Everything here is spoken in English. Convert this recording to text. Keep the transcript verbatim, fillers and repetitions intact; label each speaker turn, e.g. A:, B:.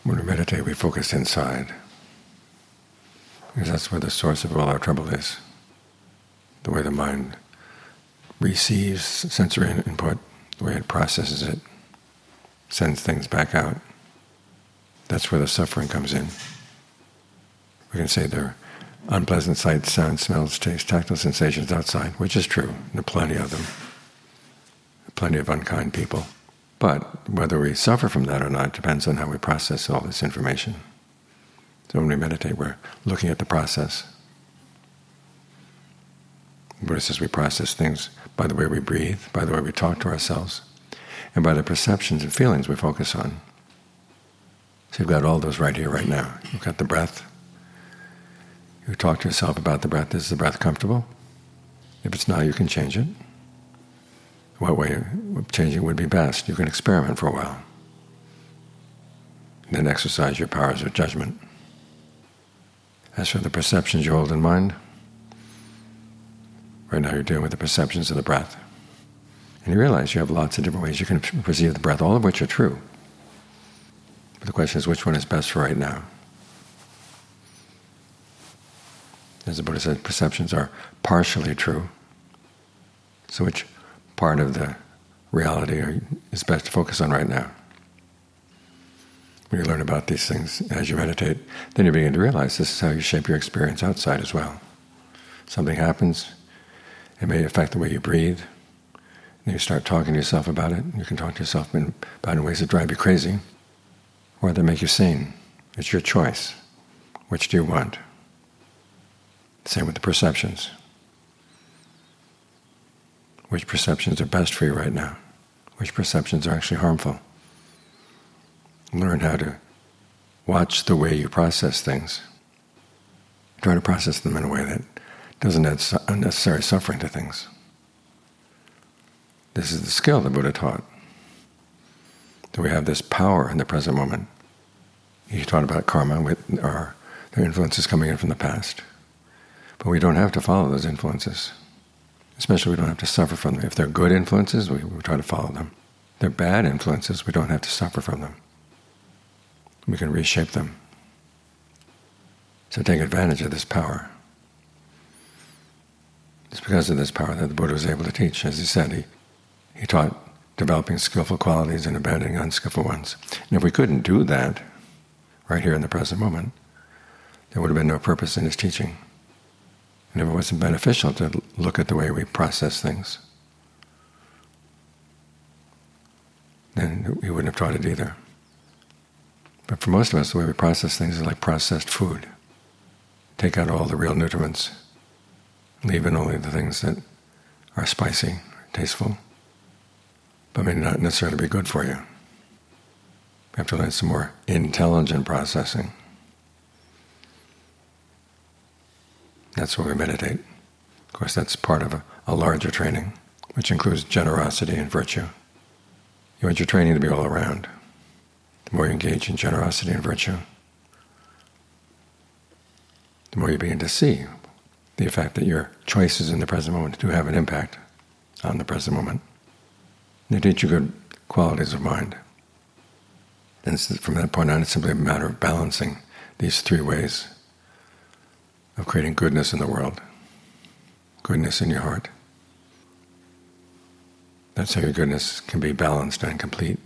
A: When we meditate, we focus inside, because that's where the source of all our trouble is. The way the mind receives sensory input, the way it processes it, sends things back out. That's where the suffering comes in. We can say there are unpleasant sights, sounds, smells, tastes, tactile sensations outside, which is true. There are plenty of them. Plenty of unkind people. But whether we suffer from that or not depends on how we process all this information. So when we meditate, we're looking at the process. The Buddha says we process things by the way we breathe, by the way we talk to ourselves, and by the perceptions and feelings we focus on. So you've got all those right here, right now. You've got the breath. You talk to yourself about the breath. Is the breath comfortable? If it's not, you can change it. What way of changing would be best? You can experiment for a while. Then exercise your powers of judgment. As for the perceptions you hold in mind, right now you're dealing with the perceptions of the breath. And you realize you have lots of different ways you can perceive the breath, all of which are true. But the question is, which one is best for right now? As the Buddha said, perceptions are partially true. So which part of the reality is best to focus on right now? When you learn about these things as you meditate, then you begin to realize this is how you shape your experience outside as well. Something happens, it may affect the way you breathe, and you start talking to yourself about it. You can talk to yourself in, about it in ways that drive you crazy, or that make you sane. It's your choice. Which do you want? Same with the perceptions. Which perceptions are best for you right now? Which perceptions are actually harmful? Learn how to watch the way you process things. Try to process them in a way that doesn't add unnecessary suffering to things. This is the skill the Buddha taught. That we have this power in the present moment. He taught about karma, with our, their influences coming in from the past. But we don't have to follow those influences. Especially we don't have to suffer from them. If they're good influences, we, we try to follow them. If they're bad influences, we don't have to suffer from them. We can reshape them. So take advantage of this power. It's because of this power that the Buddha was able to teach. As he said, he, he taught developing skillful qualities and abandoning unskillful ones. And if we couldn't do that right here in the present moment, there would have been no purpose in his teaching. And if it wasn't beneficial to look at the way we process things, then he wouldn't have taught it either. But for most of us, the way we process things is like processed food. Take out all the real nutriments, leave in only the things that are spicy, tasteful, but may not necessarily be good for you. We have to learn some more intelligent processing. That's where we meditate. Of course, that's part of a, a larger training, which includes generosity and virtue. You want your training to be all around. The more you engage in generosity and virtue, the more you begin to see the effect that your choices in the present moment do have an impact on the present moment. They teach you good qualities of mind. And from that point on, it's simply a matter of balancing these three ways of creating goodness in the world, goodness in your heart. That's how your goodness can be balanced and complete.